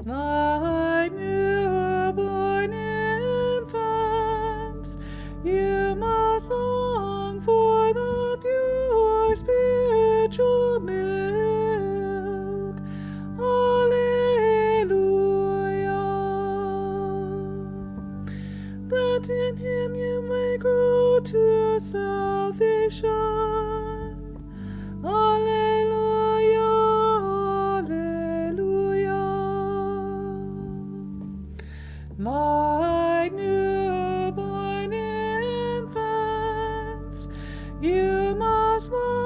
My newborn infants, you must long for the pure spiritual milk. Alleluia. That in him you may grow to salvation. Alleluia, alleluia. My newborn infants, you must love